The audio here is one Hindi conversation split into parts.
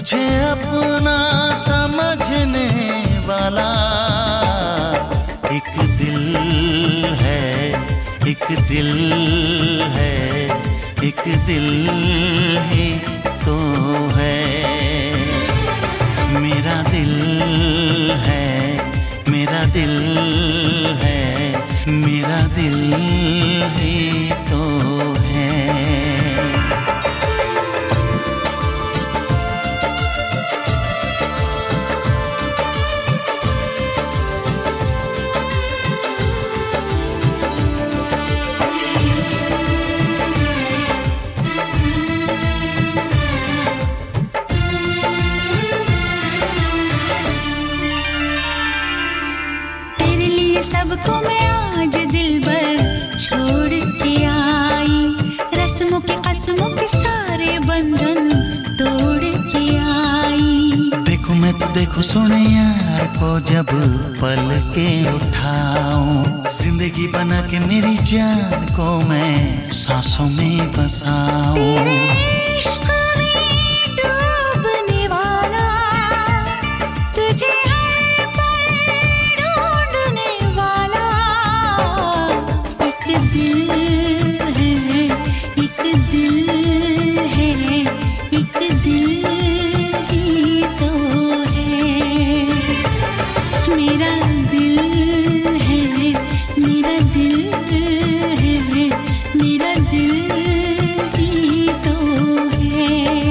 तुझे अपना समझने वाला एक दिल है, एक दिल है, एक दिल ही तो है। मेरा दिल है, मेरा दिल है, मेरा दिल ही तो है। सबको मैं आज दिल भर छोड़ के आई, रस्मों के कसमों के सारे बंधन तोड़ के आई। देखो मैं तो देखो सुने यार को जब पल के उठाऊं, जिंदगी बना के मेरी जान को मैं सांसों में बसाऊं। तेरे इश्क में डूबने वाला तुझे दिल है, एक दिल है, एक दिल ही तो है। मेरा दिल है, मेरा दिल है, मेरा दिल ही तो है।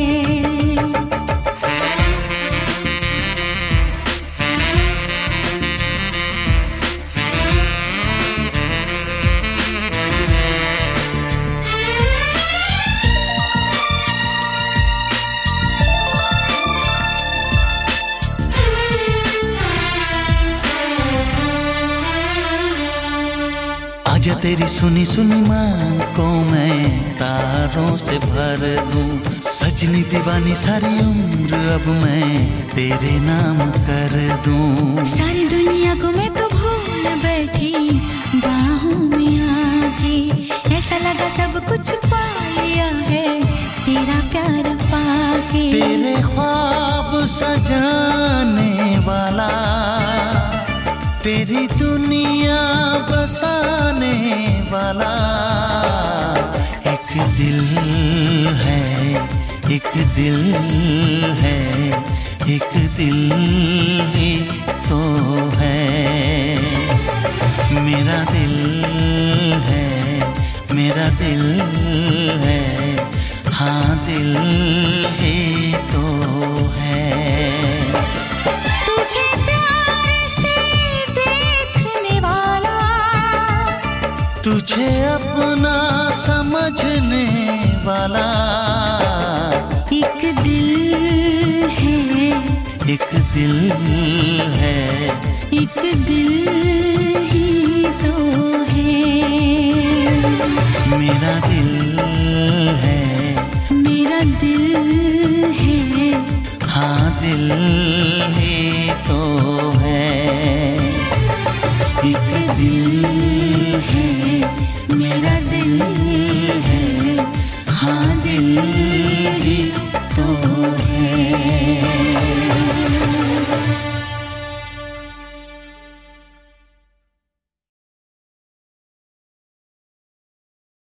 आजा तेरी सुनी सुनी मांग को मैं तारों से भर दूं, सजनी दीवानी सारी उम्र अब मैं तेरे नाम कर दूं। सारी दुनिया को मैं तो भूल बैठी बाहों में आके, ऐसा लगा सब कुछ पा लिया है तेरा प्यार पाके। तेरे ख्वाब सजाने वाला, तेरी दुनिया बसाने वाला एक दिल है, एक दिल है, एक दिल ही तो है। मेरा दिल है, मेरा दिल है, हाँ दिल ही तो है। तुझे प्यार से देखने वाला, तुझे अपना समझने वाला एक दिल है, एक दिल है, एक दिल ही तो है। मेरा दिल है, मेरा दिल है, हाँ दिल ही तो है। एक दिल है, मेरा दिल है, हाँ दिल ही तो